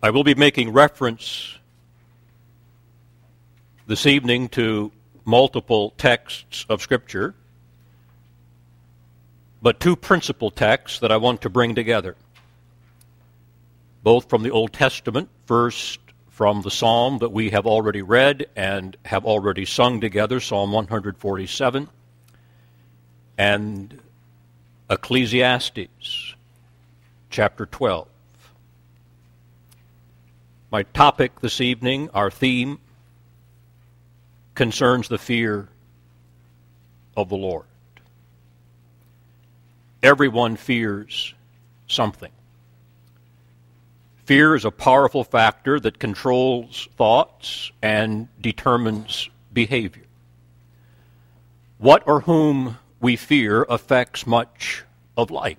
I will be making reference this evening to multiple texts of Scripture, but two principal texts that I want to bring together, both from the Old Testament, first from the psalm that we have already read and have already sung together, Psalm 147, and Ecclesiastes, chapter 12. My topic this evening, our theme, concerns the fear of the Lord. Everyone fears something. Fear is a powerful factor that controls thoughts and determines behavior. What or whom we fear affects much of life.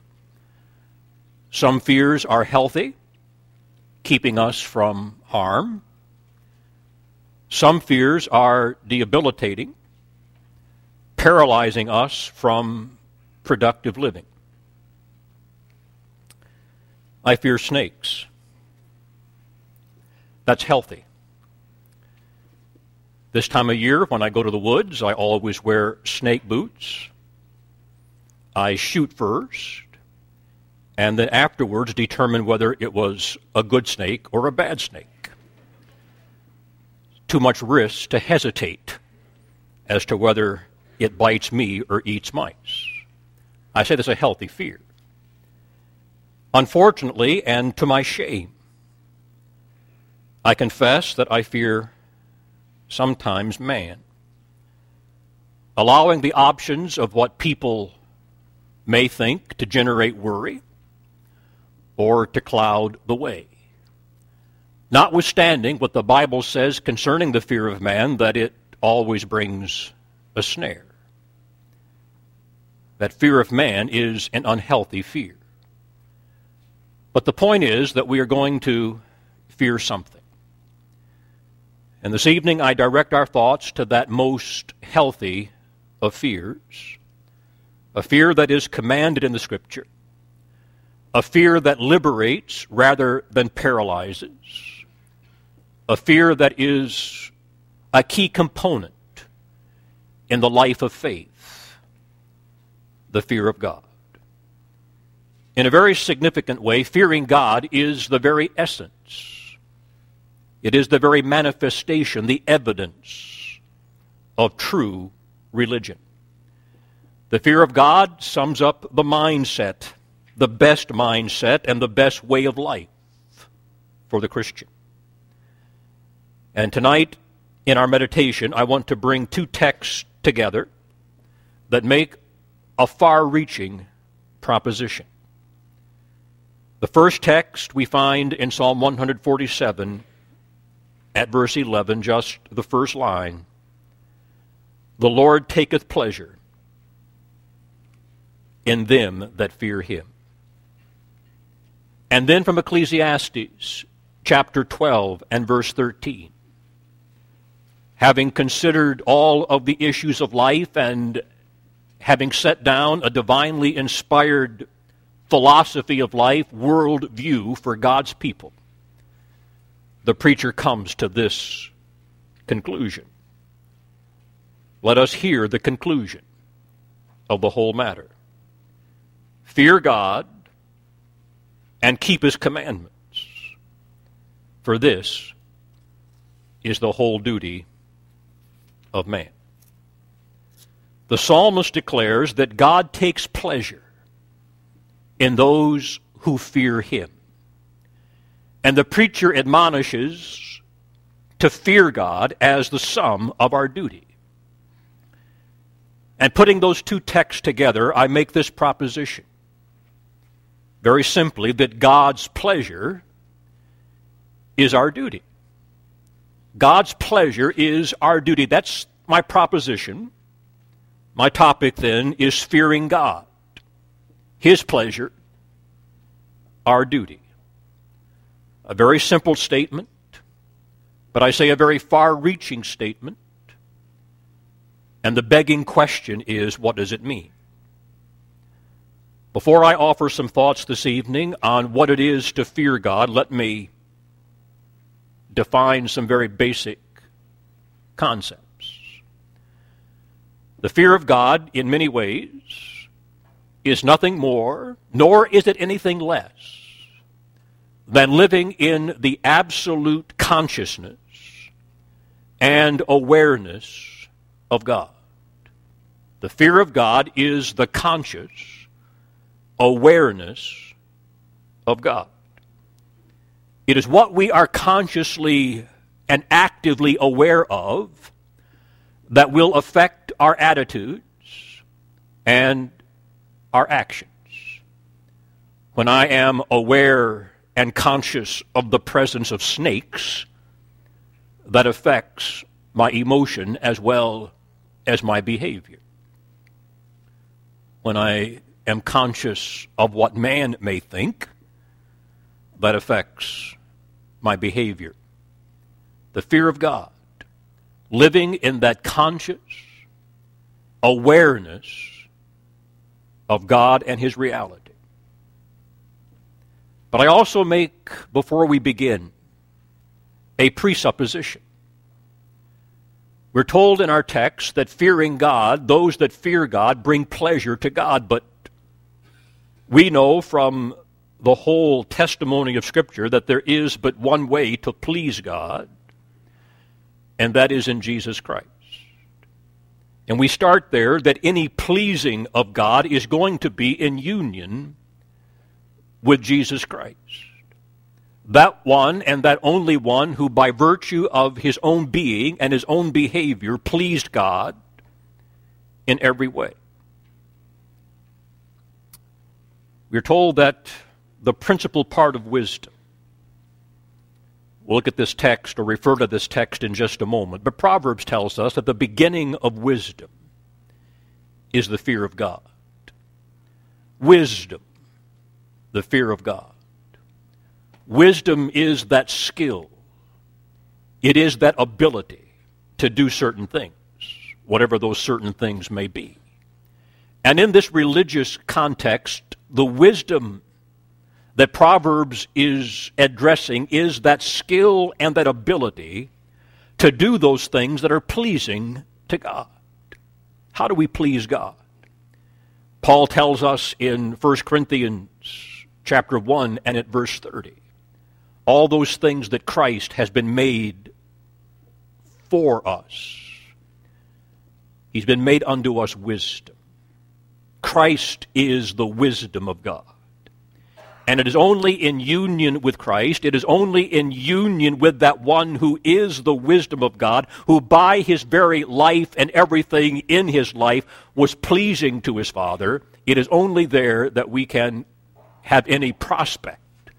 Some fears are healthy, keeping us from harm. Some fears are debilitating, paralyzing us from productive living. I fear snakes. That's healthy. This time of year, when I go to the woods, I always wear snake boots. I shoot first, and then afterwards determine whether it was a good snake or a bad snake. Too much risk to hesitate as to whether it bites me or eats mice. I say there's a healthy fear. Unfortunately, and to my shame, I confess that I fear sometimes man, allowing the options of what people may think to generate worry or to cloud the way. Notwithstanding what the Bible says concerning the fear of man, that it always brings a snare. That fear of man is an unhealthy fear. But the point is that we are going to fear something. And this evening I direct our thoughts to that most healthy of fears, a fear that is commanded in the Scripture, a fear that liberates rather than paralyzes, a fear that is a key component in the life of faith, the fear of God. In a very significant way, fearing God is the very essence. It is the very manifestation, the evidence of true religion. The fear of God sums up the mindset, the best mindset, and the best way of life for the Christian. And tonight, in our meditation, I want to bring two texts together that make a far-reaching proposition. The first text we find in Psalm 147 at verse 11, just the first line. The Lord taketh pleasure in them that fear him. And then from Ecclesiastes chapter 12 and verse 13. Having considered all of the issues of life and having set down a divinely inspired philosophy of life, worldview for God's people, the preacher comes to this conclusion. Let us hear the conclusion of the whole matter. Fear God and keep his commandments, for this is the whole duty of man. The psalmist declares that God takes pleasure in those who fear him. And the preacher admonishes to fear God as the sum of our duty. And putting those two texts together, I make this proposition. Very simply, that God's pleasure is our duty. God's pleasure is our duty. That's my proposition. My topic then is fearing God. His pleasure, our duty. A very simple statement, but I say a very far-reaching statement. And the begging question is, what does it mean? Before I offer some thoughts this evening on what it is to fear God, let me define some very basic concepts. The fear of God, in many ways, is nothing more, nor is it anything less, than living in the absolute consciousness and awareness of God. The fear of God is the conscious awareness of God. It is what we are consciously and actively aware of that will affect our attitudes and our actions. When I am aware and conscious of the presence of snakes, that affects my emotion as well as my behavior. When I am conscious of what man may think, that affects my behavior. The fear of God, living in that conscious awareness of God and His reality. But I also make, before we begin, a presupposition. We're told in our text that fearing God, those that fear God, bring pleasure to God, but we know from the whole testimony of Scripture that there is but one way to please God, and that is in Jesus Christ. And we start there that any pleasing of God is going to be in union with Jesus Christ. That one and that only one who by virtue of his own being and his own behavior pleased God in every way. We're told that the principal part of wisdom, we'll look at this text or refer to this text in just a moment, but Proverbs tells us that the beginning of wisdom is the fear of God. Wisdom, the fear of God. Wisdom is that skill. It is that ability to do certain things, whatever those certain things may be. And in this religious context, the wisdom that Proverbs is addressing is that skill and that ability to do those things that are pleasing to God. How do we please God? Paul tells us in 1 Corinthians chapter 1 and at verse 30, all those things that Christ has been made for us. He's been made unto us wisdom. Christ is the wisdom of God. And it is only in union with Christ, it is only in union with that one who is the wisdom of God, who by his very life and everything in his life was pleasing to his Father. It is only there that we can have any prospect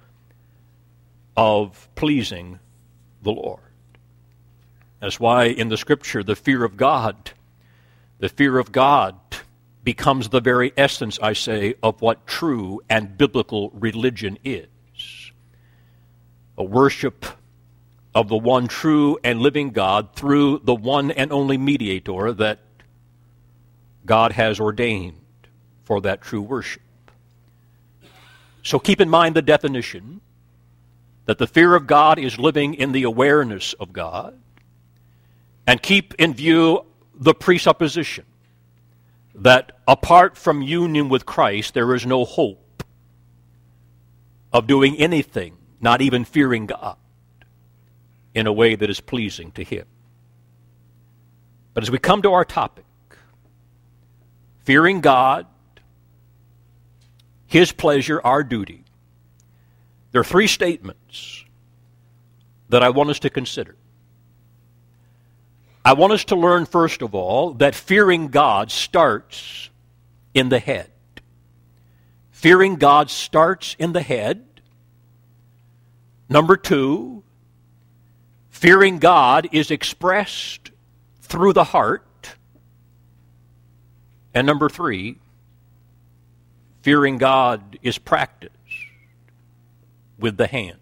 of pleasing the Lord. That's why in the Scripture the fear of God becomes the very essence, I say, of what true and biblical religion is. A worship of the one true and living God through the one and only mediator that God has ordained for that true worship. So keep in mind the definition that the fear of God is living in the awareness of God, and keep in view the presupposition that apart from union with Christ, there is no hope of doing anything, not even fearing God, in a way that is pleasing to Him. But as we come to our topic, fearing God, His pleasure, our duty, there are three statements that I want us to consider. I want us to learn, first of all, that fearing God starts in the head. Fearing God starts in the head. Number two, fearing God is expressed through the heart. And number three, fearing God is practiced with the hands.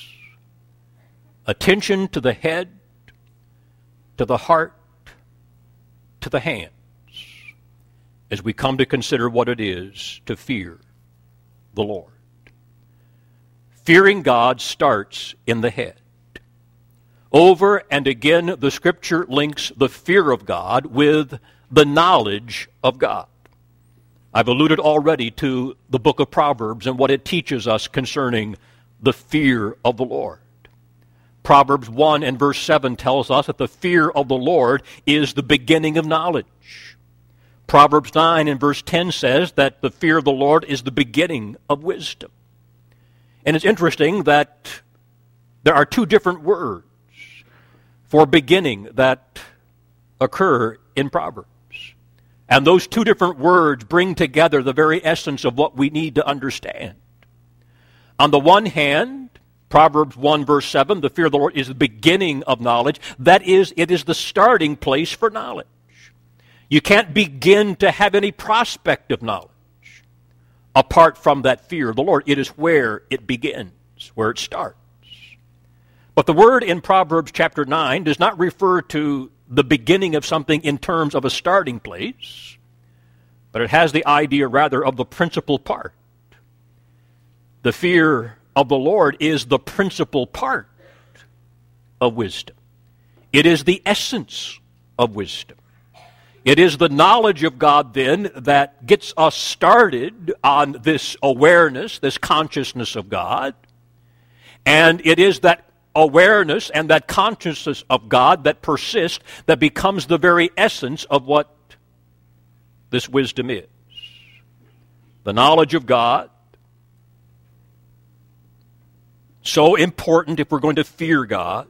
Attention to the head, to the heart, to the hands, as we come to consider what it is to fear the Lord. Fearing God starts in the head. Over and again, the Scripture links the fear of God with the knowledge of God. I've alluded already to the book of Proverbs and what it teaches us concerning the fear of the Lord. Proverbs 1 and verse 7 tells us that the fear of the Lord is the beginning of knowledge. Proverbs 9 and verse 10 says that the fear of the Lord is the beginning of wisdom. And it's interesting that there are two different words for beginning that occur in Proverbs. And those two different words bring together the very essence of what we need to understand. On the one hand, Proverbs 1 verse 7, the fear of the Lord is the beginning of knowledge. That is, it is the starting place for knowledge. You can't begin to have any prospect of knowledge apart from that fear of the Lord. It is where it begins, where it starts. But the word in Proverbs chapter 9 does not refer to the beginning of something in terms of a starting place, but it has the idea rather of the principal part. The fear of the Lord is the principal part of wisdom. It is the essence of wisdom. It is the knowledge of God, then, that gets us started on this awareness, this consciousness of God. And it is that awareness and that consciousness of God that persists, that becomes the very essence of what this wisdom is. The knowledge of God, so important if we're going to fear God.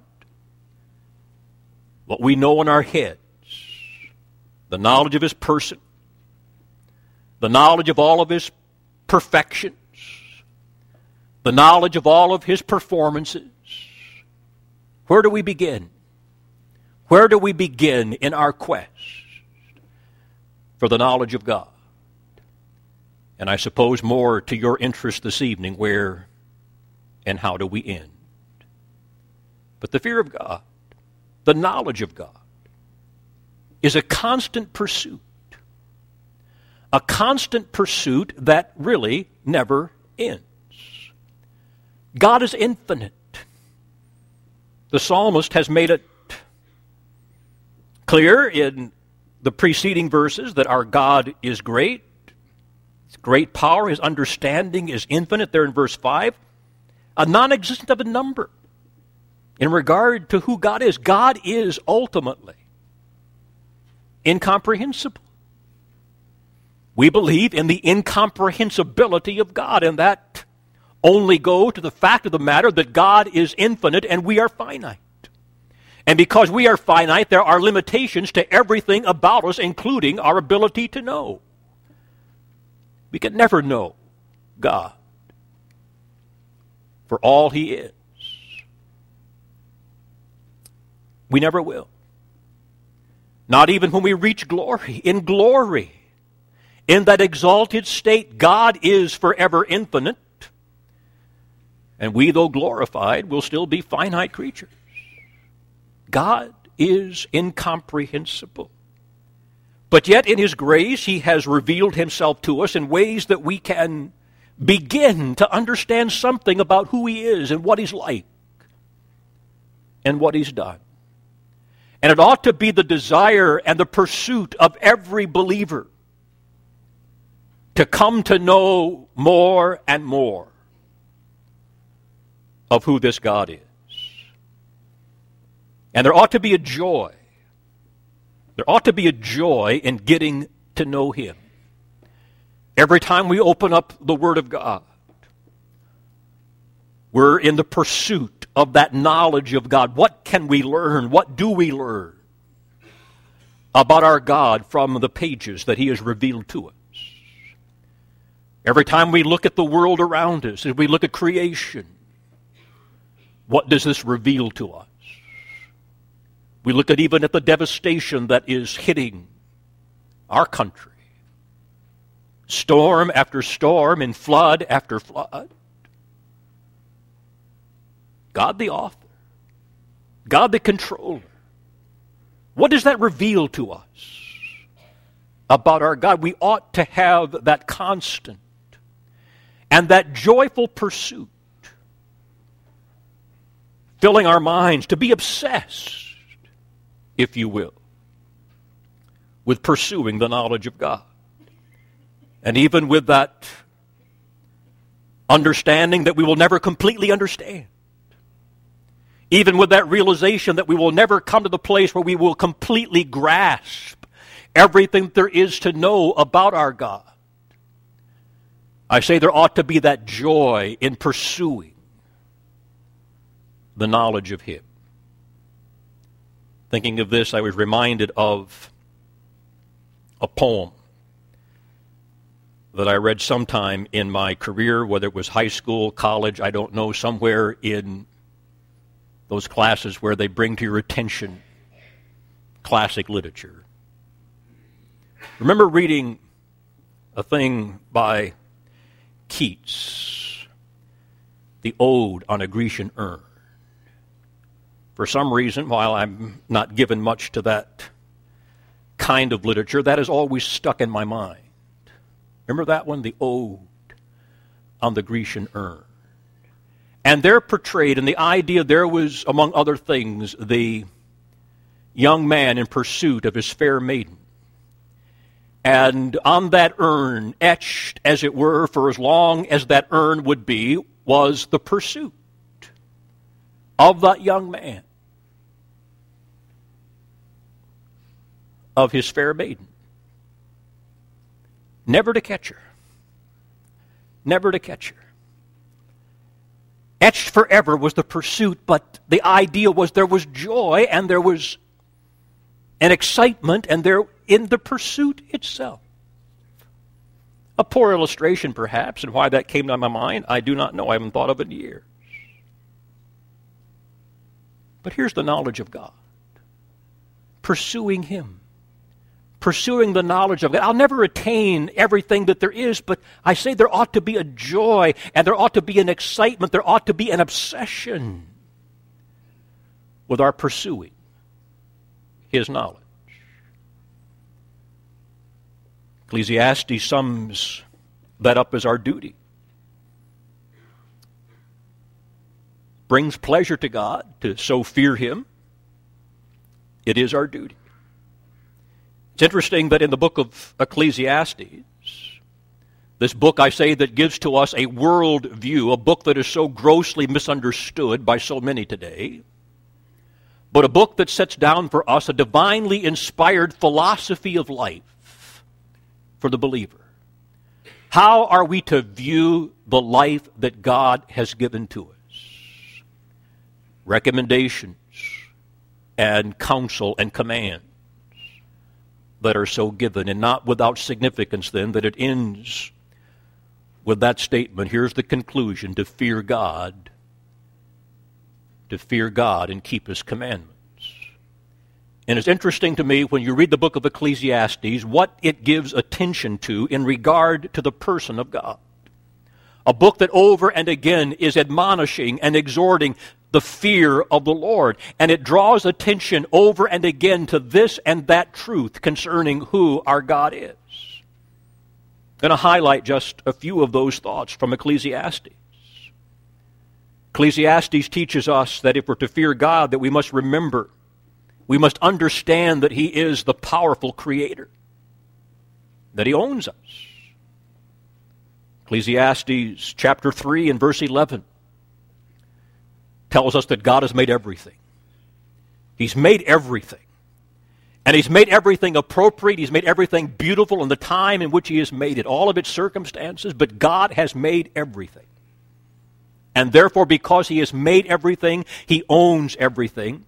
What we know in our heads, the knowledge of His person, the knowledge of all of His perfections, the knowledge of all of His performances. Where do we begin? Where do we begin in our quest for the knowledge of God? And I suppose more to your interest this evening, where and how do we end? But the fear of God, the knowledge of God, is a constant pursuit. A constant pursuit that really never ends. God is infinite. The psalmist has made it clear in the preceding verses that our God is great. His great power, His understanding is infinite. There in verse 5, a non-existent of a number in regard to who God is. God is ultimately incomprehensible. We believe in the incomprehensibility of God, and that only go to the fact of the matter that God is infinite and we are finite. And because we are finite, there are limitations to everything about us, including our ability to know. We can never know God for all He is. We never will. Not even when we reach glory. In glory, in that exalted state, God is forever infinite. And we, though glorified, will still be finite creatures. God is incomprehensible. But yet in His grace, He has revealed Himself to us in ways that we can begin to understand something about who He is and what He's like and what He's done. And it ought to be the desire and the pursuit of every believer to come to know more and more of who this God is. And there ought to be a joy. There ought to be a joy in getting to know Him. Every time we open up the Word of God, we're in the pursuit of that knowledge of God. What can we learn? What do we learn about our God from the pages that He has revealed to us? Every time we look at the world around us, as we look at creation, what does this reveal to us? We look at even at the devastation that is hitting our country. Storm after storm and flood after flood. God the author, God the controller. What does that reveal to us about our God? We ought to have that constant and that joyful pursuit filling our minds, to be obsessed, if you will, with pursuing the knowledge of God. And even with that understanding that we will never completely understand. Even with that realization that we will never come to the place where we will completely grasp everything there is to know about our God. I say there ought to be that joy in pursuing the knowledge of Him. Thinking of this, I was reminded of a poem that I read sometime in my career, whether it was high school, college, I don't know, somewhere in those classes where they bring to your attention classic literature. Remember reading a thing by Keats, the Ode on a Grecian Urn. For some reason, while I'm not given much to that kind of literature, that has always stuck in my mind. Remember that one, the Ode on the Grecian Urn? And there portrayed, and the idea there was, among other things, the young man in pursuit of his fair maiden. And on that urn, etched, as it were, for as long as that urn would be, was the pursuit of that young man of his fair maiden. Never to catch her. Never to catch her. Etched forever was the pursuit, but the idea was there was joy and there was an excitement and there in the pursuit itself. A poor illustration, perhaps, and why that came to my mind, I do not know. I haven't thought of it in years. But here's the knowledge of God. Pursuing Him. Pursuing the knowledge of God. I'll never attain everything that there is, but I say there ought to be a joy, and there ought to be an excitement, there ought to be an obsession with our pursuing His knowledge. Ecclesiastes sums that up as our duty. Brings pleasure to God to so fear Him. It is our duty. It's interesting that in the book of Ecclesiastes, this book, I say, that gives to us a world view, a book that is so grossly misunderstood by so many today, but a book that sets down for us a divinely inspired philosophy of life for the believer. How are we to view the life that God has given to us? Recommendations and counsel and commands that are so given, and not without significance then that it ends with that statement. Here's the conclusion: to fear God and keep His commandments. And it's interesting to me when you read the book of Ecclesiastes what it gives attention to in regard to the person of God. A book that over and again is admonishing and exhorting the fear of the Lord. And it draws attention over and again to this and that truth concerning who our God is. I'm going to highlight just a few of those thoughts from Ecclesiastes. Ecclesiastes teaches us that if we're to fear God, that we must remember, we must understand that He is the powerful Creator, that He owns us. Ecclesiastes chapter 3 and verse 11 tells us that God has made everything. He's made everything. And He's made everything appropriate. He's made everything beautiful in the time in which He has made it, all of its circumstances, but God has made everything. And therefore, because He has made everything, He owns everything.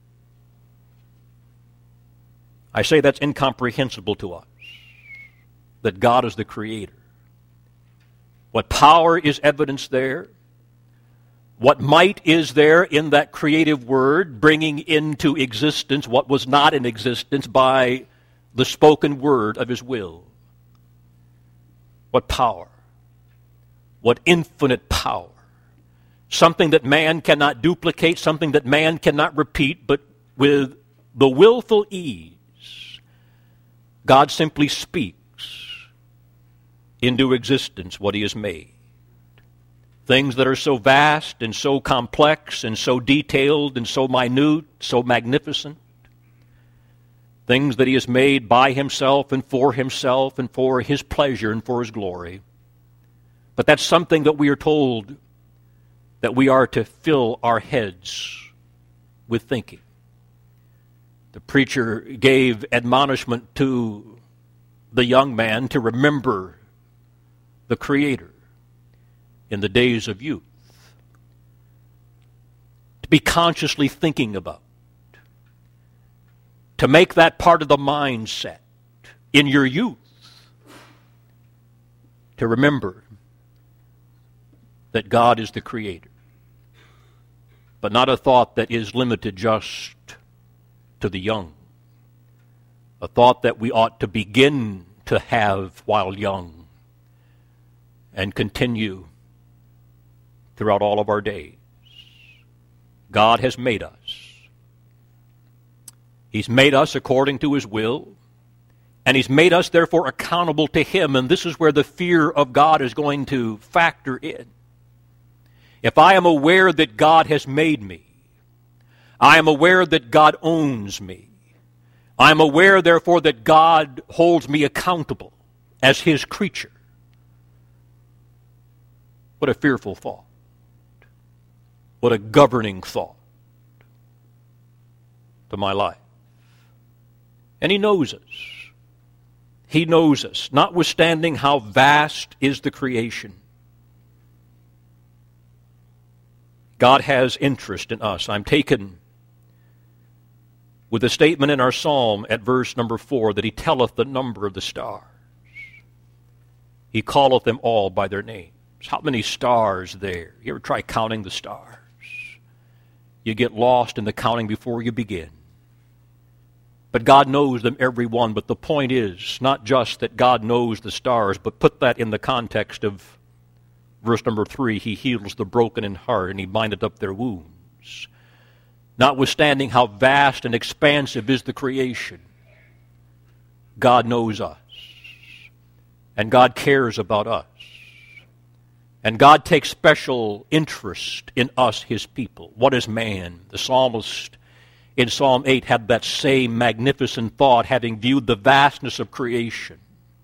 I say that's incomprehensible to us, that God is the Creator. What power is evidenced there? What might is there in that creative word, bringing into existence what was not in existence by the spoken word of His will? What power? What infinite power? Something that man cannot duplicate, something that man cannot repeat, but with the willful ease, God simply speaks into existence what He has made. Things that are so vast and so complex and so detailed and so minute, so magnificent. Things that he has made by himself and for his pleasure and for his glory. But that's something that we are told that we are to fill our heads with thinking. The preacher gave admonishment to the young man to remember the Creator in the days of youth. To be consciously thinking about. To make that part of the mindset in your youth. To remember that God is the Creator. But not a thought that is limited just to the young. A thought that we ought to begin to have while young and continue throughout all of our days. God has made us. He's made us according to His will, and He's made us therefore accountable to Him, and this is where the fear of God is going to factor in. If I am aware that God has made me, I am aware that God owns me, I am aware therefore that God holds me accountable as His creature. What a fearful thought. What a governing thought to my life. And He knows us. He knows us, notwithstanding how vast is the creation. God has interest in us. I'm taken with the statement in our psalm at verse number 4 that He telleth the number of the stars. He calleth them all by their names. How many stars there? You ever try counting the stars? You get lost in the counting before you begin. But God knows them every one. But the point is not just that God knows the stars, but put that in the context of verse number 3. He heals the broken in heart, and He bindeth up their wounds. Notwithstanding how vast and expansive is the creation, God knows us. And God cares about us. And God takes special interest in us, His people. What is man? The psalmist in Psalm 8 had that same magnificent thought, having viewed the vastness of creation.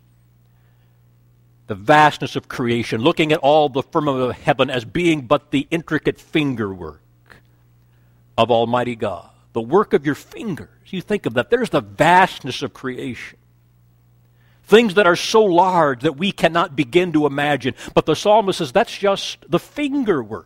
The vastness of creation, looking at all the firmament of heaven as being but the intricate fingerwork of Almighty God. The work of your fingers. You think of that. There's the vastness of creation. Things that are so large that we cannot begin to imagine. But the psalmist says that's just the fingerwork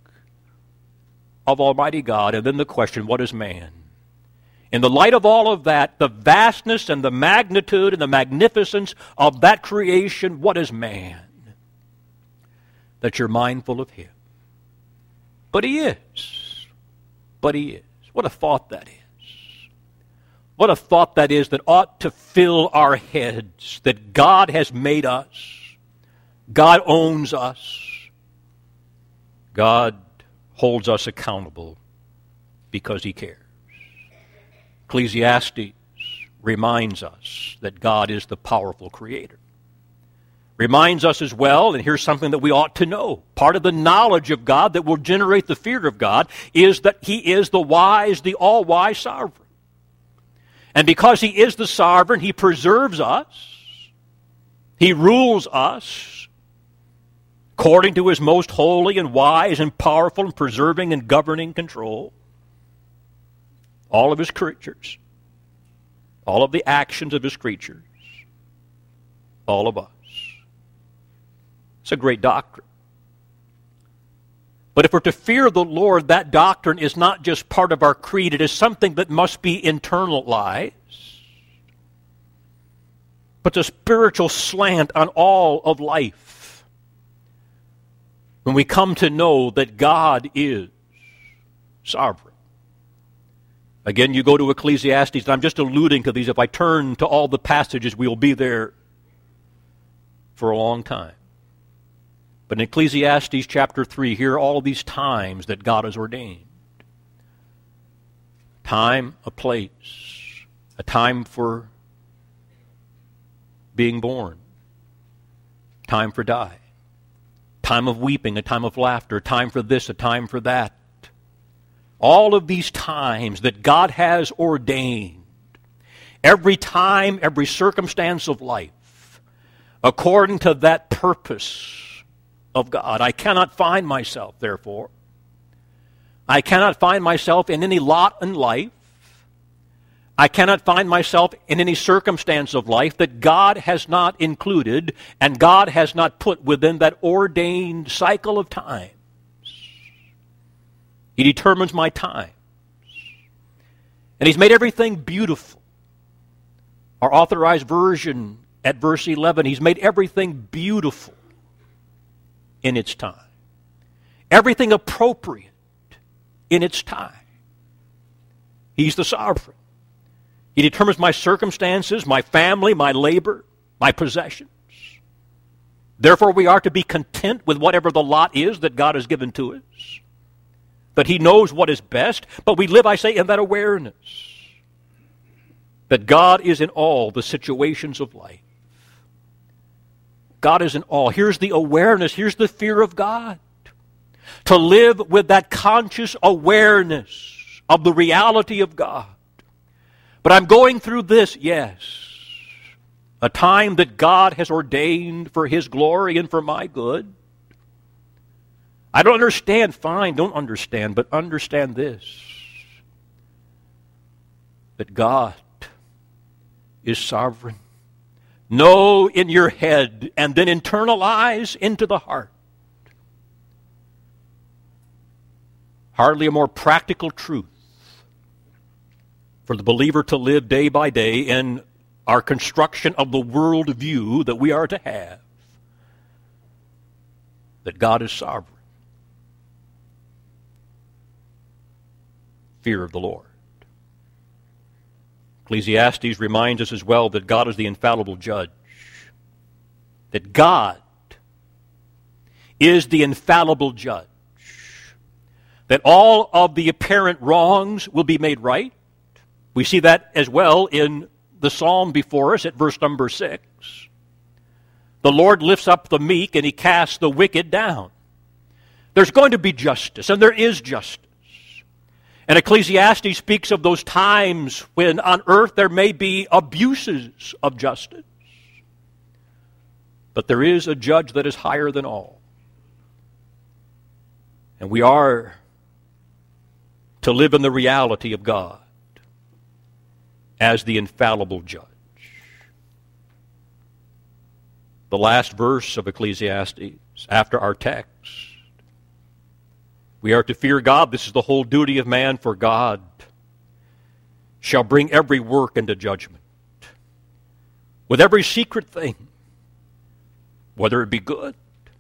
of Almighty God. And then the question, what is man? In the light of all of that, the vastness and the magnitude and the magnificence of that creation, what is man? That you're mindful of Him. But He is. But He is. What a thought that is. What a thought that is that ought to fill our heads, that God has made us. God owns us. God holds us accountable because He cares. Ecclesiastes reminds us that God is the powerful Creator. Reminds us as well, and here's something that we ought to know. Part of the knowledge of God that will generate the fear of God is that He is the wise, the all-wise sovereign. And because He is the sovereign, He preserves us. He rules us according to His most holy and wise and powerful and preserving and governing control. All of His creatures. All of the actions of His creatures. All of us. It's a great doctrine. But if we're to fear the Lord, that doctrine is not just part of our creed. It is something that must be internalized. Puts a spiritual slant on all of life. When we come to know that God is sovereign. Again, you go to Ecclesiastes, and I'm just alluding to these. If I turn to all the passages, we'll be there for a long time. But in Ecclesiastes chapter 3, here are all these times that God has ordained. Time, a place, a time for being born, time for dying, time of weeping, a time of laughter, a time for this, a time for that. All of these times that God has ordained, every time, every circumstance of life, according to that purpose of God. I cannot find myself, therefore. I cannot find myself in any lot in life. I cannot find myself in any circumstance of life that God has not included and God has not put within that ordained cycle of time. He determines my times. And He's made everything beautiful. Our authorized version at verse 11, He's made everything beautiful in its time. Everything appropriate in its time. He's the sovereign. He determines my circumstances, my family, my labor, my possessions. Therefore, we are to be content with whatever the lot is that God has given to us. That He knows what is best, but we live, I say, in that awareness that God is in all the situations of life. God is in all. Here's the awareness, here's the fear of God. To live with that conscious awareness of the reality of God. But I'm going through this, yes, a time that God has ordained for His glory and for my good. I don't understand, fine, don't understand, but understand this, that God is sovereign. Know in your head and then internalize into the heart. Hardly a more practical truth for the believer to live day by day in our construction of the world view that we are to have. That God is sovereign. Fear of the Lord. Ecclesiastes reminds us as well that God is the infallible judge. That God is the infallible judge. That all of the apparent wrongs will be made right. We see that as well in the psalm before us at verse number 6. The Lord lifts up the meek and He casts the wicked down. There's going to be justice, and there is justice. And Ecclesiastes speaks of those times when on earth there may be abuses of justice. But there is a judge that is higher than all. And we are to live in the reality of God as the infallible judge. The last verse of Ecclesiastes, after our text, we are to fear God. This is the whole duty of man, for God shall bring every work into judgment. With every secret thing, whether it be good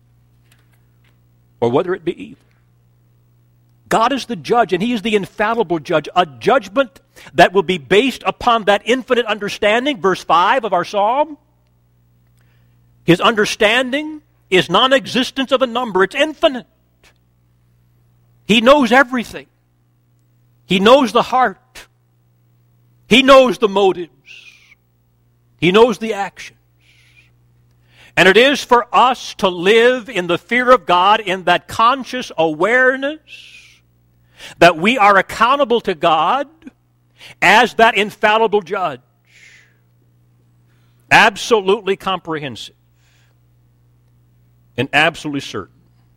or whether it be evil. God is the judge, and He is the infallible judge. A judgment that will be based upon that infinite understanding, verse 5 of our psalm. His understanding is non-existence of a number. It's infinite. He knows everything. He knows the heart. He knows the motives. He knows the actions. And it is for us to live in the fear of God, in that conscious awareness that we are accountable to God as that infallible judge. Absolutely comprehensive and absolutely certain.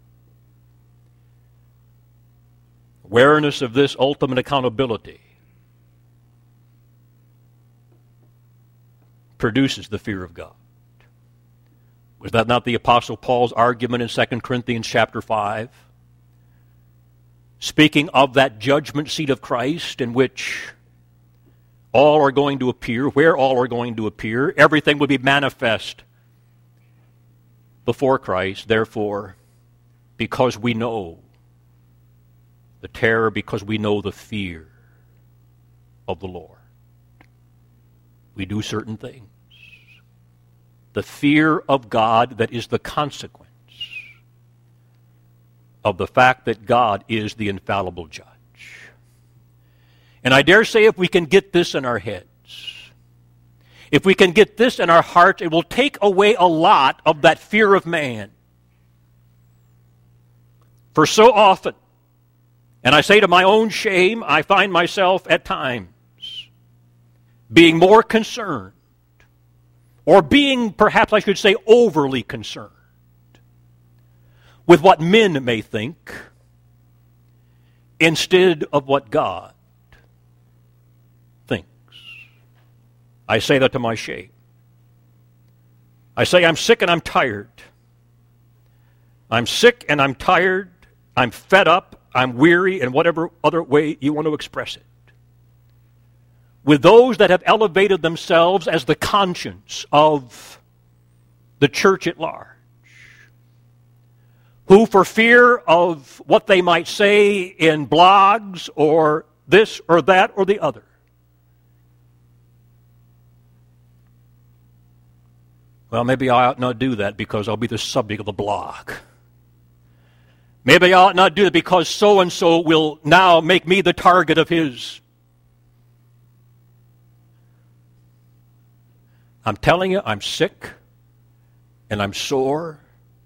Awareness of this ultimate accountability produces the fear of God. Was that not the Apostle Paul's argument in 2 Corinthians chapter 5? Speaking of that judgment seat of Christ in which all are going to appear, where all are going to appear, everything will be manifest before Christ. Therefore, because we know the terror, because we know the fear of the Lord, we do certain things. The fear of God that is the consequence of the fact that God is the infallible judge. And I dare say if we can get this in our heads, if we can get this in our hearts, it will take away a lot of that fear of man. For so often, and I say to my own shame, I find myself at times being more concerned, or being, perhaps I should say, overly concerned with what men may think instead of what God thinks. I say that to my shame. I say I'm sick and I'm tired. I'm sick and I'm tired. I'm fed up. I'm weary, in whatever other way you want to express it, with those that have elevated themselves as the conscience of the church at large, who, for fear of what they might say in blogs or this or that or the other, well, maybe I ought not do that because I'll be the subject of the blog. Maybe I ought not do it because so-and-so will now make me the target of his. I'm telling you, I'm sick and I'm sore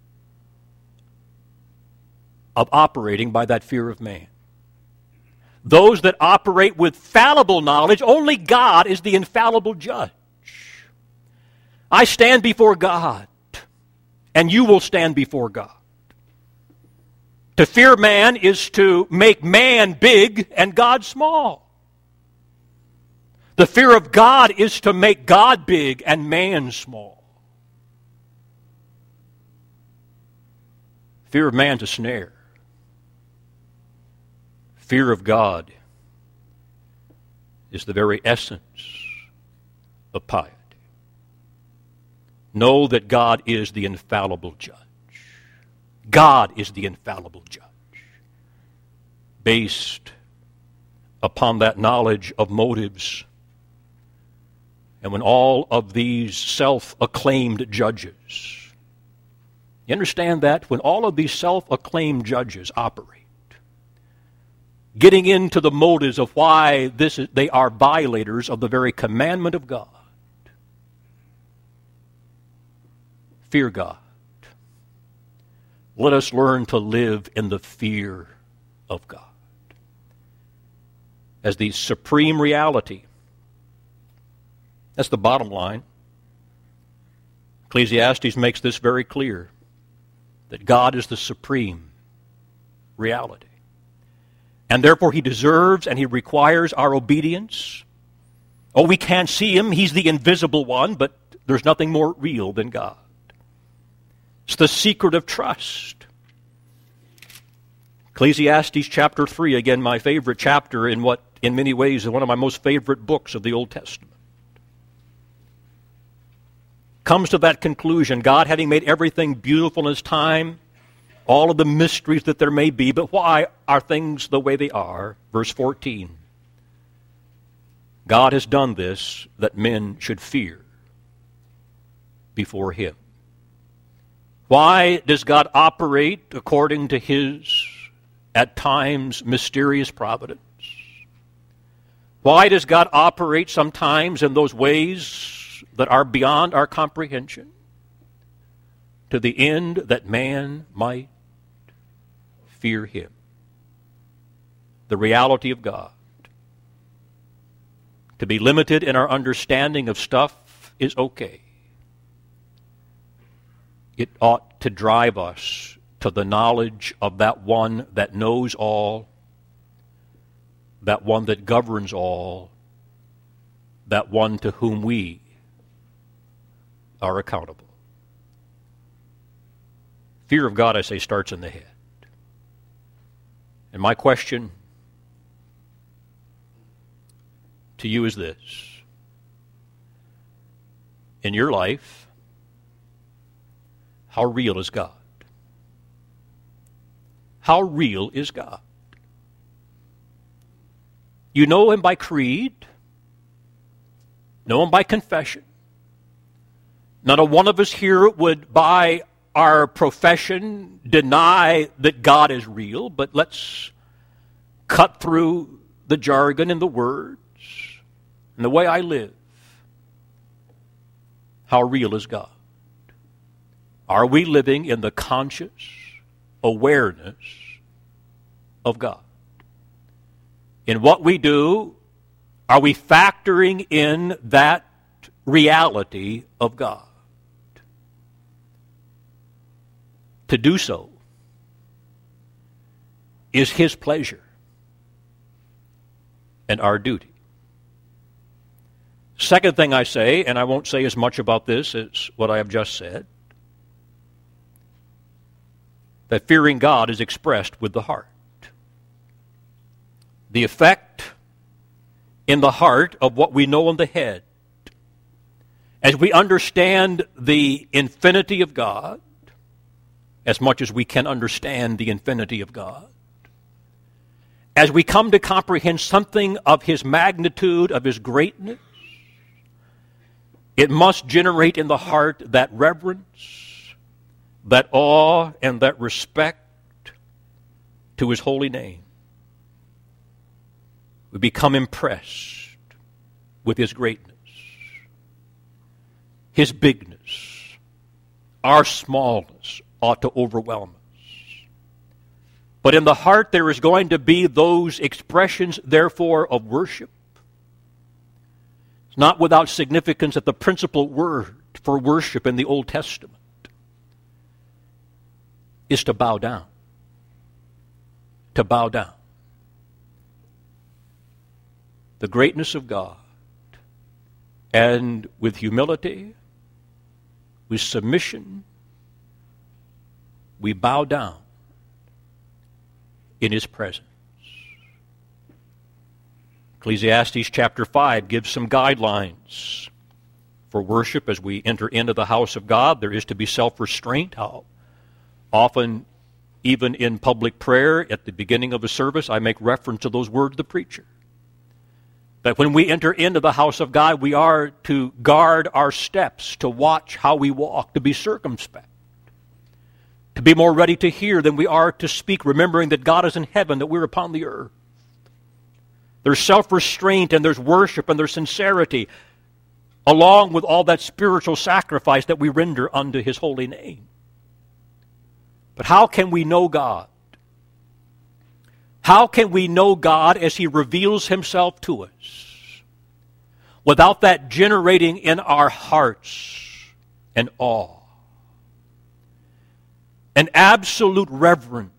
of operating by that fear of man. Those that operate with fallible knowledge, only God is the infallible judge. I stand before God, and you will stand before God. To fear man is to make man big and God small. The fear of God is to make God big and man small. Fear of man's a snare. Fear of God is the very essence of piety. Know that God is the infallible judge. God is the infallible judge. Based upon that knowledge of motives, and when all of these self-acclaimed judges, you understand that? When all of these self-acclaimed judges operate, getting into the motives of why they are violators of the very commandment of God, fear God. Let us learn to live in the fear of God as the supreme reality. That's the bottom line. Ecclesiastes makes this very clear, that God is the supreme reality. And therefore he deserves and he requires our obedience. Oh, we can't see him. He's the invisible one, but there's nothing more real than God. It's the secret of trust. Ecclesiastes chapter 3, again, my favorite chapter in what, in many ways, is one of my most favorite books of the Old Testament. Comes to that conclusion, God having made everything beautiful in his time, all of the mysteries that there may be, but why are things the way they are? Verse 14. God has done this that men should fear before him. Why does God operate according to his, at times, mysterious providence? Why does God operate sometimes in those ways that are beyond our comprehension? To the end that man might fear him. The reality of God. To be limited in our understanding of stuff is okay. It ought to drive us to the knowledge of that one that knows all, that one that governs all, that one to whom we are accountable. Fear of God, I say, starts in the head. And my question to you is this. In your life, how real is God? How real is God? You know him by creed, know him by confession. Not a one of us here would, by our profession, deny that God is real, but let's cut through the jargon and the words and the way I live. How real is God? Are we living in the conscious awareness of God. In what we do, are we factoring in that reality of God? To do so is His pleasure and our duty. Second thing I say, and I won't say as much about this as what I have just said, that fearing God is expressed with the heart. The effect in the heart of what we know in the head. As we understand the infinity of God, as much as we can understand the infinity of God, as we come to comprehend something of His magnitude, of His greatness, it must generate in the heart that reverence, that awe, and that respect to His holy name. We become impressed with His greatness, His bigness. Our smallness ought to overwhelm us. But in the heart there is going to be those expressions, therefore, of worship. It's not without significance that the principal word for worship in the Old Testament is to bow down. To bow down. The greatness of God, and with humility, with submission, we bow down in His presence. Ecclesiastes chapter 5 gives some guidelines for worship as we enter into the house of God. There is to be self-restraint. How often, even in public prayer, at the beginning of a service, I make reference to those words of the preacher. That when we enter into the house of God, we are to guard our steps, to watch how we walk, to be circumspect, to be more ready to hear than we are to speak, remembering that God is in heaven, that we're upon the earth. There's self-restraint and there's worship and there's sincerity, along with all that spiritual sacrifice that we render unto His holy name. But how can we know God? How can we know God as He reveals Himself to us without that generating in our hearts an awe, an absolute reverence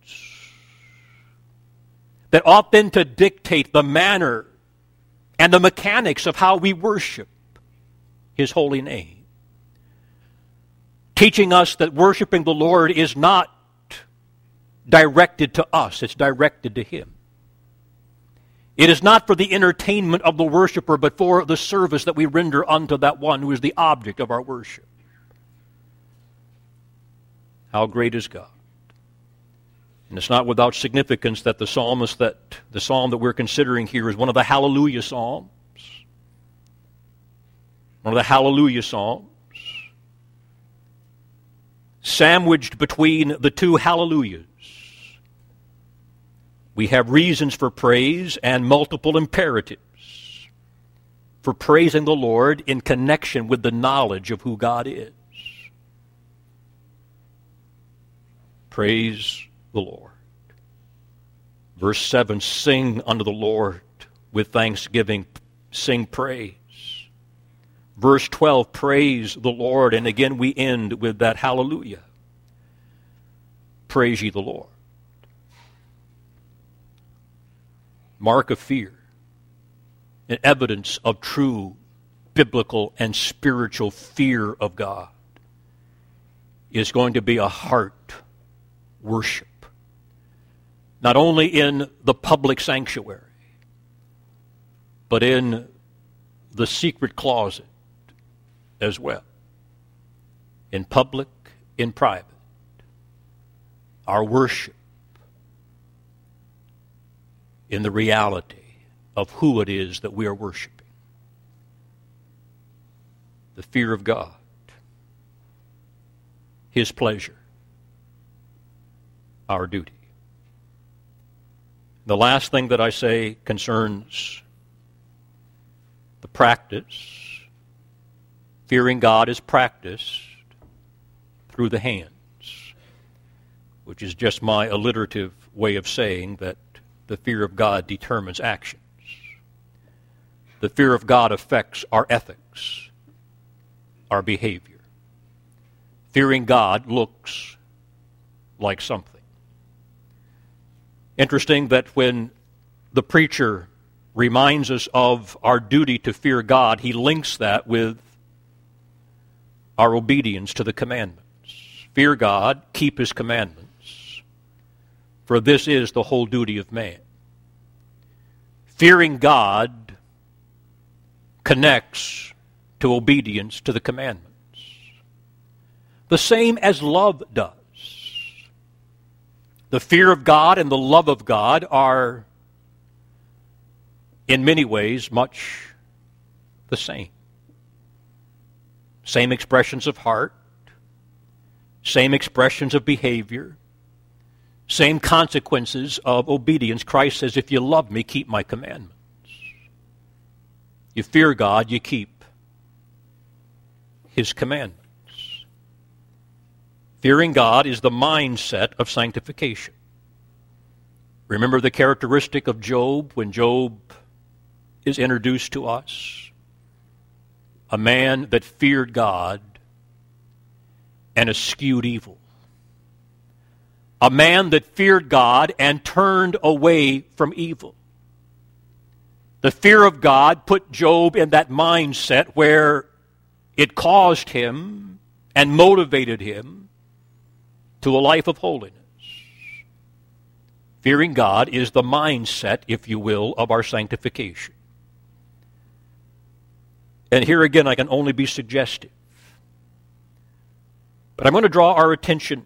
that ought then to dictate the manner and the mechanics of how we worship His holy name, teaching us that worshiping the Lord is not directed to us, it's directed to Him. It is not for the entertainment of the worshiper, but for the service that we render unto that one who is the object of our worship. How great is God? And it's not without significance that the psalm that we're considering here is one of the Hallelujah Psalms. One of the Hallelujah Psalms. Sandwiched between the two Hallelujahs, we have reasons for praise and multiple imperatives for praising the Lord in connection with the knowledge of who God is. Praise the Lord. Verse 7, sing unto the Lord with thanksgiving, sing praise. Verse 12, praise the Lord. And again we end with that hallelujah. Praise ye the Lord. Mark of fear, an evidence of true biblical and spiritual fear of God, is going to be a heart worship. Not only in the public sanctuary, but in the secret closet as well. In public, in private. Our worship in the reality of who it is that we are worshiping. The fear of God. His pleasure. Our duty. The last thing that I say concerns the practice. Fearing God is practiced through the hands, which is just my alliterative way of saying that the fear of God determines actions. The fear of God affects our ethics, our behavior. Fearing God looks like something. Interesting that when the preacher reminds us of our duty to fear God, he links that with our obedience to the commandments. Fear God, keep his commandments, for this is the whole duty of man. Fearing God connects to obedience to the commandments, the same as love does. The fear of God and the love of God are, in many ways, much the same. Same expressions of heart, same expressions of behavior, same consequences of obedience. Christ says, if you love me, keep my commandments. You fear God, you keep his commandments. Fearing God is the mindset of sanctification. Remember the characteristic of Job when Job is introduced to us? A man that feared God and eschewed evil. A man that feared God and turned away from evil. The fear of God put Job in that mindset where it caused him and motivated him to a life of holiness. Fearing God is the mindset, if you will, of our sanctification. And here again, I can only be suggestive. But I'm going to draw our attention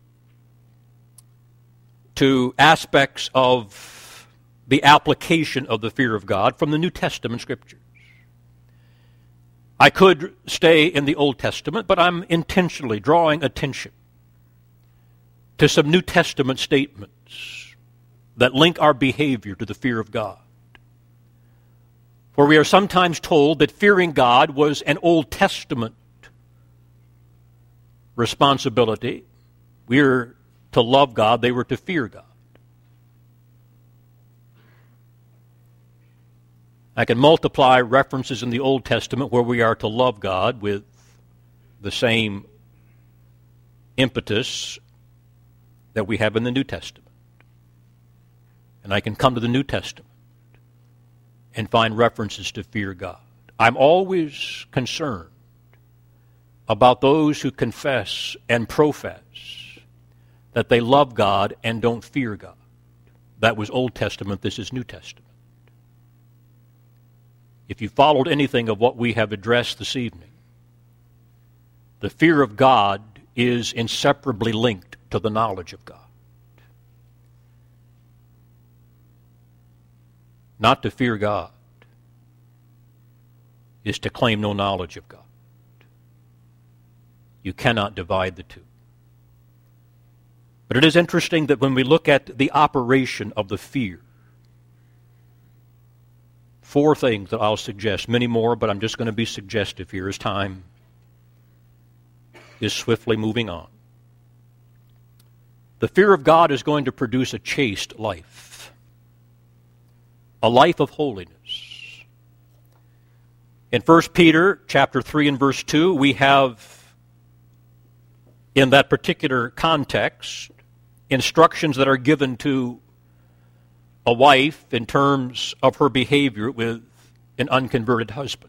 to aspects of the application of the fear of God from the New Testament Scriptures. I could stay in the Old Testament, but I'm intentionally drawing attention to some New Testament statements that link our behavior to the fear of God. For we are sometimes told that fearing God was an Old Testament responsibility. We are to love God, they were to fear God. I can multiply references in the Old Testament where we are to love God with the same impetus that we have in the New Testament. And I can come to the New Testament and find references to fear God. I'm always concerned about those who confess and profess that they love God and don't fear God. That was Old Testament, this is New Testament. If you followed anything of what we have addressed this evening, the fear of God is inseparably linked to the knowledge of God. Not to fear God is to claim no knowledge of God. You cannot divide the two. But it is interesting that when we look at the operation of the fear, four things that I'll suggest, many more, but I'm just going to be suggestive here as time is swiftly moving on. The fear of God is going to produce a chaste life, a life of holiness. In 1 Peter chapter 3 and verse 2, we have, in that particular context, instructions that are given to a wife in terms of her behavior with an unconverted husband.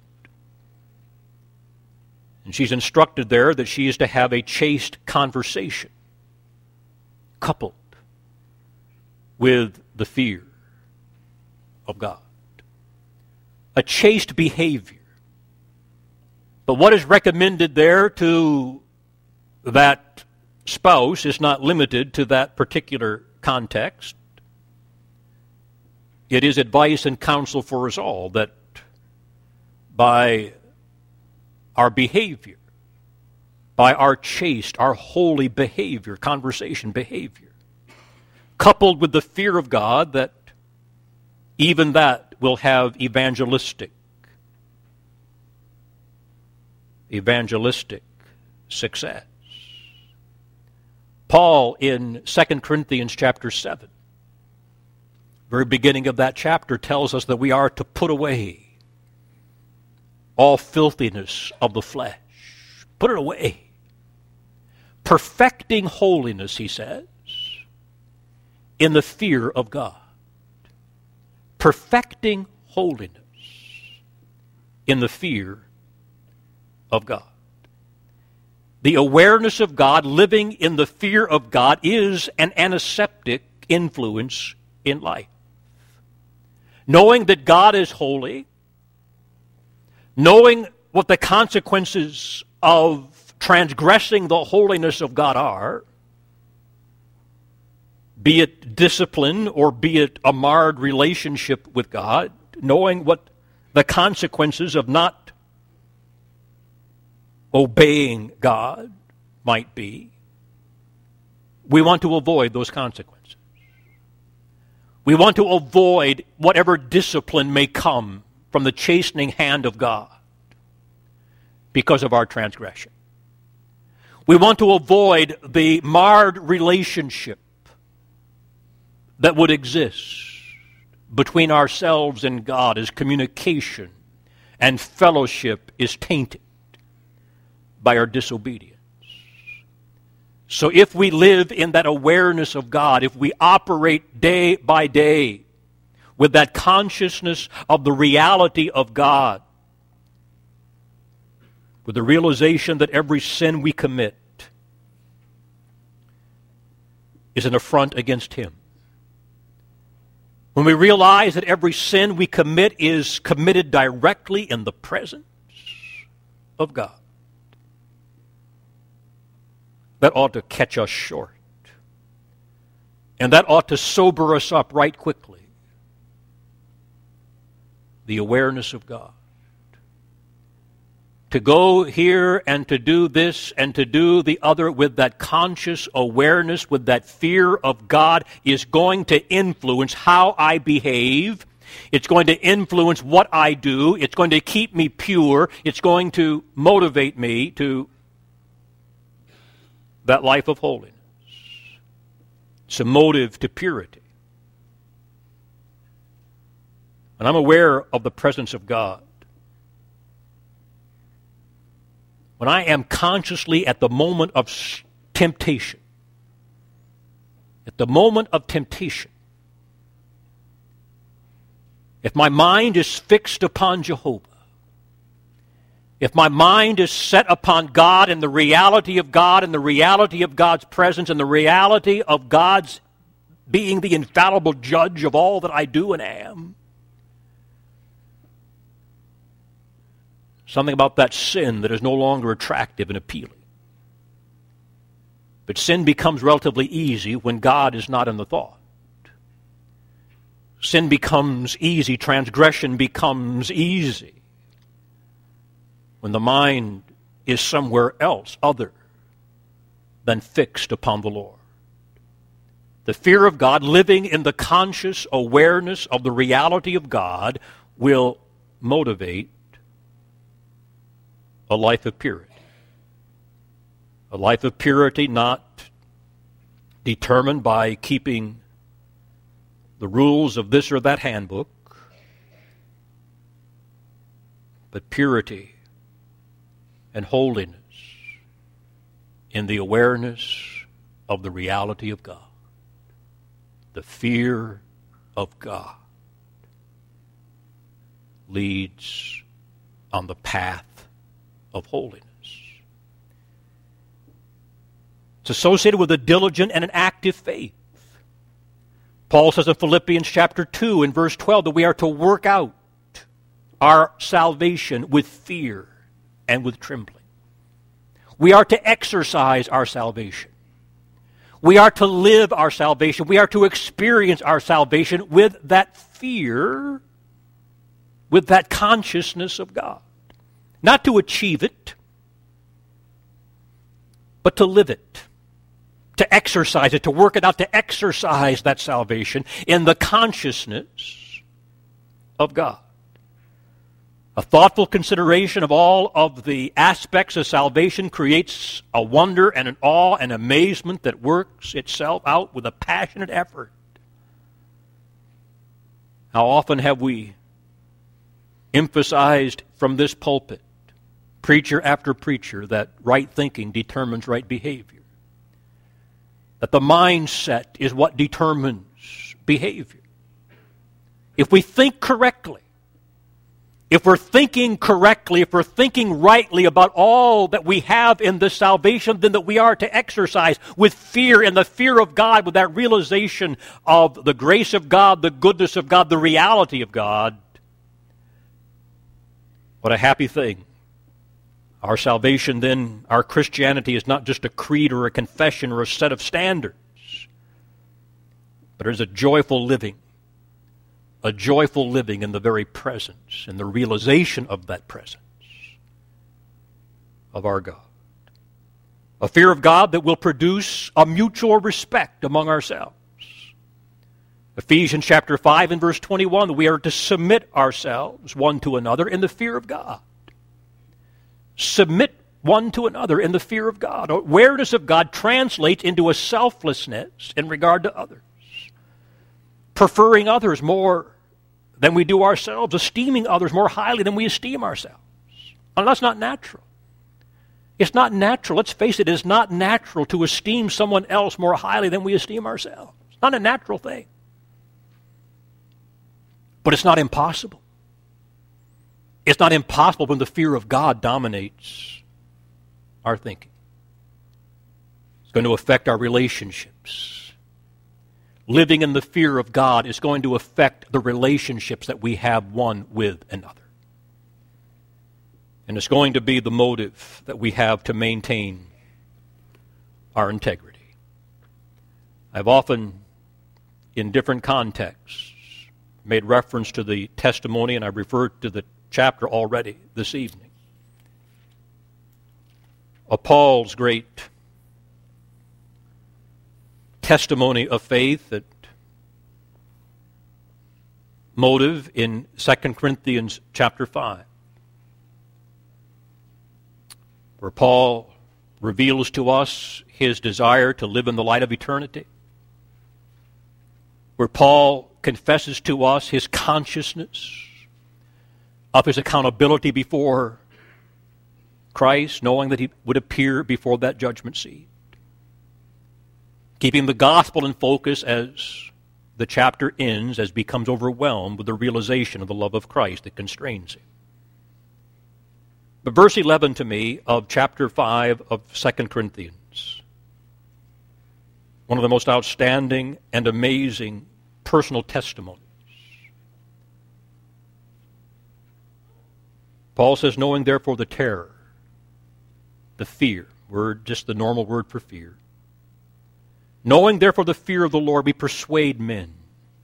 And she's instructed there that she is to have a chaste conversation coupled with the fear of God. A chaste behavior. But what is recommended there to that spouse is not limited to that particular context. It is advice and counsel for us all that by our behavior, by our chaste, our holy behavior, conversation behavior, coupled with the fear of God, that even that will have evangelistic success. Paul in 2 Corinthians chapter 7, very beginning of that chapter tells us that we are to put away all filthiness of the flesh. Put it away. Perfecting holiness, he says, in the fear of God. Perfecting holiness in the fear of God. The awareness of God, living in the fear of God, is an antiseptic influence in life. Knowing that God is holy, knowing what the consequences of transgressing the holiness of God are, be it discipline or be it a marred relationship with God, knowing what the consequences of not obeying God might be, we want to avoid those consequences. We want to avoid whatever discipline may come from the chastening hand of God because of our transgression. We want to avoid the marred relationship that would exist between ourselves and God as communication and fellowship is tainted by our disobedience. So if we live in that awareness of God, if we operate day by day with that consciousness of the reality of God, with the realization that every sin we commit is an affront against Him, when we realize that every sin we commit is committed directly in the presence of God, that ought to catch us short. And that ought to sober us up right quickly. The awareness of God. To go here and to do this and to do the other with that conscious awareness, with that fear of God, is going to influence how I behave. It's going to influence what I do. It's going to keep me pure. It's going to motivate me to that life of holiness. It's a motive to purity. And I'm aware of the presence of God. When I am consciously at the moment of temptation, at the moment of temptation, if my mind is fixed upon Jehovah, if my mind is set upon God and the reality of God and the reality of God's presence and the reality of God's being the infallible judge of all that I do and am, something about that sin that is no longer attractive and appealing. But sin becomes relatively easy when God is not in the thought. Sin becomes easy, transgression becomes easy when the mind is somewhere else other than fixed upon the Lord. The fear of God, living in the conscious awareness of the reality of God, will motivate a life of purity. A life of purity not determined by keeping the rules of this or that handbook, but purity and holiness in the awareness of the reality of God. The fear of God leads on the path of holiness. It's associated with a diligent and an active faith. Paul says in Philippians chapter 2 and verse 12 that we are to work out our salvation with fear and with trembling. We are to exercise our salvation. We are to live our salvation. We are to experience our salvation with that fear, with that consciousness of God. Not to achieve it, but to live it, to exercise it, to work it out, to exercise that salvation in the consciousness of God. A thoughtful consideration of all of the aspects of salvation creates a wonder and an awe and amazement that works itself out with a passionate effort How often have we emphasized from this pulpit, preacher after preacher, that right thinking determines right behavior? That the mindset is what determines behavior. If we think correctly, if we're thinking correctly, if we're thinking rightly about all that we have in this salvation, then that we are to exercise with fear and the fear of God, with that realization of the grace of God, the goodness of God, the reality of God. What a happy thing. Our salvation then, our Christianity is not just a creed or a confession or a set of standards, but it is a joyful living in the very presence and the realization of that presence of our God. A fear of God that will produce a mutual respect among ourselves. Ephesians chapter 5 and verse 21, we are to submit ourselves one to another in the fear of God. Submit one to another in the fear of God. Awareness of God translates into a selflessness in regard to others. Preferring others more than we do ourselves, esteeming others more highly than we esteem ourselves. And that's not natural. It's not natural. Let's face it, it's not natural to esteem someone else more highly than we esteem ourselves. It's not a natural thing. But it's not impossible. It's not impossible when the fear of God dominates our thinking. It's going to affect our relationships. Living in the fear of God is going to affect the relationships that we have one with another. And it's going to be the motive that we have to maintain our integrity. I've often, in different contexts, made reference to the testimony, and I referred to the chapter already this evening, of Paul's great testimony of faith, that motive in 2 Corinthians chapter 5, where Paul reveals to us his desire to live in the light of eternity, where Paul confesses to us his consciousness of his accountability before Christ, knowing that he would appear before that judgment seat. Keeping the gospel in focus as the chapter ends, as becomes overwhelmed with the realization of the love of Christ that constrains him. But verse 11 to me of chapter 5 of 2 Corinthians, one of the most outstanding and amazing personal testimonies. Paul says, knowing therefore the terror, the fear, word, just the normal word for fear. Knowing therefore the fear of the Lord, we persuade men.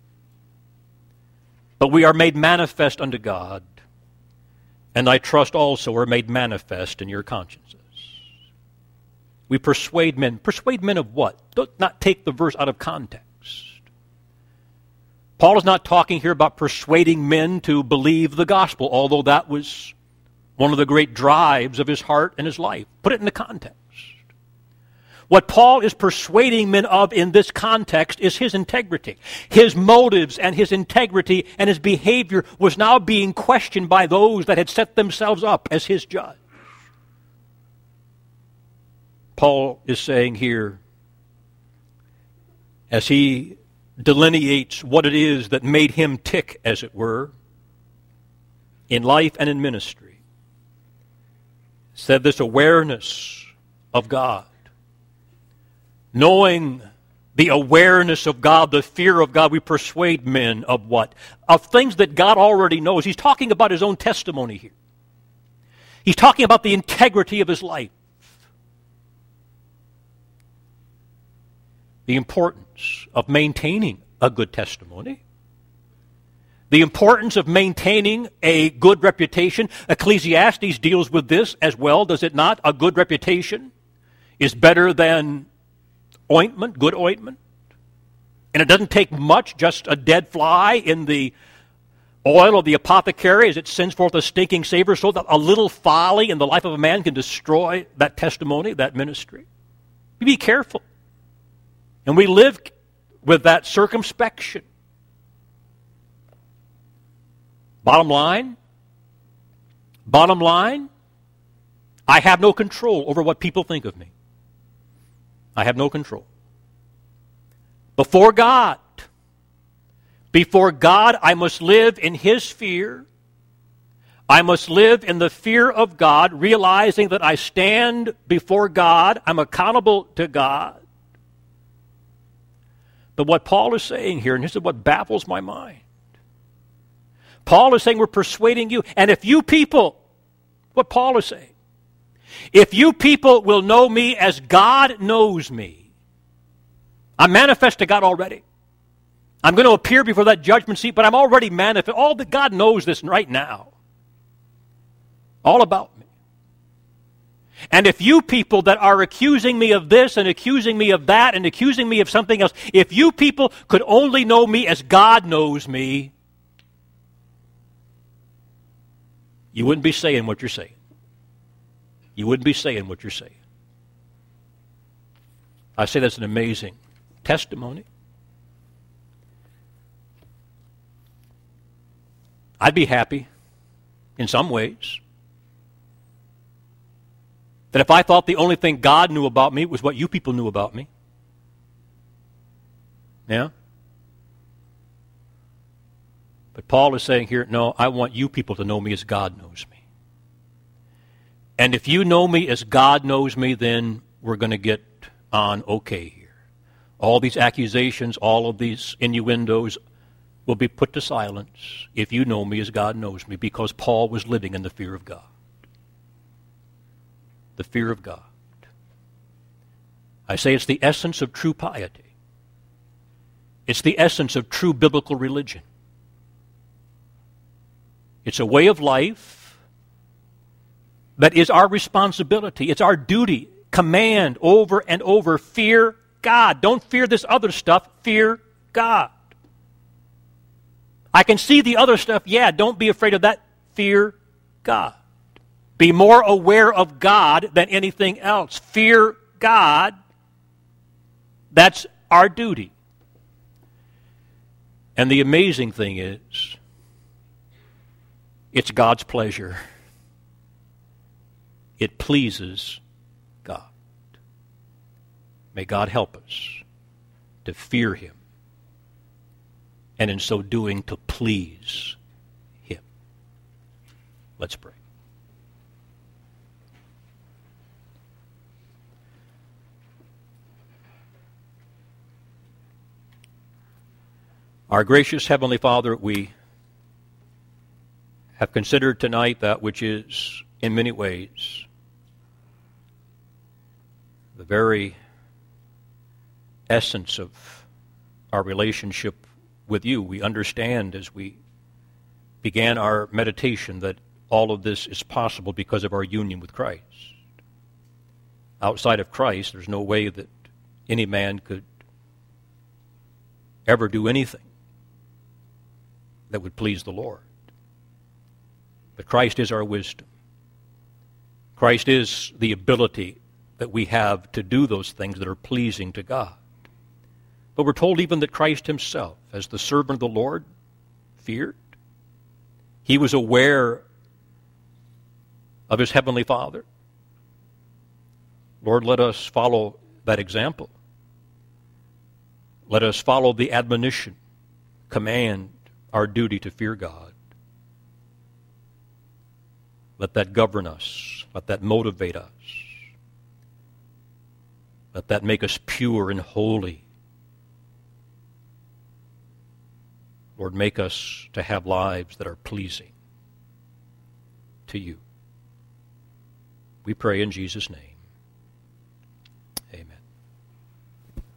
But we are made manifest unto God, and I trust also are made manifest in your consciences. We persuade men. Persuade men of what? Do not take the verse out of context. Paul is not talking here about persuading men to believe the gospel, although that was one of the great drives of his heart and his life. Put it into context. What Paul is persuading men of in this context is his integrity. His motives and his integrity and his behavior was now being questioned by those that had set themselves up as his judge. Paul is saying here, as he delineates what it is that made him tick, as it were, in life and in ministry, said this awareness of God. Knowing the awareness of God, the fear of God, we persuade men of what? Of things that God already knows. He's talking about his own testimony here. He's talking about the integrity of his life. The importance of maintaining a good testimony. The importance of maintaining a good reputation. Ecclesiastes deals with this as well, does it not? A good reputation is better than ointment, good ointment. And it doesn't take much, just a dead fly in the oil of the apothecary as it sends forth a stinking savor, so that a little folly in the life of a man can destroy that testimony, that ministry. Be careful. And we live with that circumspection. Bottom line, I have no control over what people think of me. I have no control. Before God, I must live in His fear. I must live in the fear of God, realizing that I stand before God. I'm accountable to God. But what Paul is saying here, and this is what baffles my mind. Paul is saying we're persuading you. And if you people, what Paul is saying, if you people will know me as God knows me, I'm manifest to God already. I'm going to appear before that judgment seat, but I'm already manifest. All that God knows this right now. All about me. And if you people that are accusing me of this and accusing me of that and accusing me of something else, if you people could only know me as God knows me, you wouldn't be saying what you're saying. You wouldn't be saying what you're saying. I say that's an amazing testimony. I'd be happy in some ways that if I thought the only thing God knew about me was what you people knew about me. Yeah? But Paul is saying here, no, I want you people to know me as God knows me. And if you know me as God knows me, then we're going to get on okay here. All these accusations, all of these innuendos will be put to silence if you know me as God knows me, because Paul was living in the fear of God. The fear of God. I say it's the essence of true piety. It's the essence of true biblical religion. It's a way of life that is our responsibility. It's our duty. Command over and over. Fear God. Don't fear this other stuff. Fear God. I can see the other stuff. Yeah, don't be afraid of that. Fear God. Be more aware of God than anything else. Fear God. That's our duty. And the amazing thing is, it's God's pleasure. It pleases God. May God help us to fear Him, and in so doing to please Him. Let's pray. Our gracious Heavenly Father, we have considered tonight that which is, in many ways, the very essence of our relationship with you. We understand as we began our meditation that all of this is possible because of our union with Christ. Outside of Christ, there's no way that any man could ever do anything that would please the Lord. But Christ is our wisdom. Christ is the ability that we have to do those things that are pleasing to God. But we're told even that Christ Himself, as the servant of the Lord, feared. He was aware of His Heavenly Father. Lord, let us follow that example. Let us follow the admonition, command, our duty to fear God. Let that govern us. Let that motivate us. Let that make us pure and holy. Lord, make us to have lives that are pleasing to you. We pray in Jesus' name.